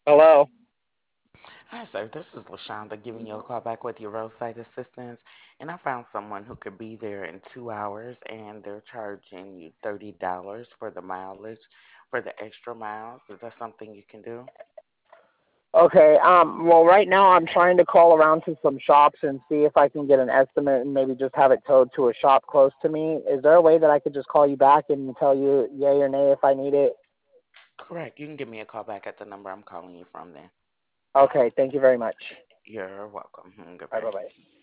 Hello. Hi, sir. This is LaShonda giving you a call back with your roadside assistance. And I found someone who could be there in 2 hours, and they're charging you $30 for the mileage for the extra miles. Is that something you can do? Okay. Well, right now I'm trying to call around to some shops and see if I can get an estimate and maybe just have it towed to a shop close to me. Is there a way that I could just call you back and tell you yay or nay if I need it? Correct. You can give me a call back at the number I'm calling you from then. Okay. Thank you very much. You're welcome. All Goodbye. right. Bye bye.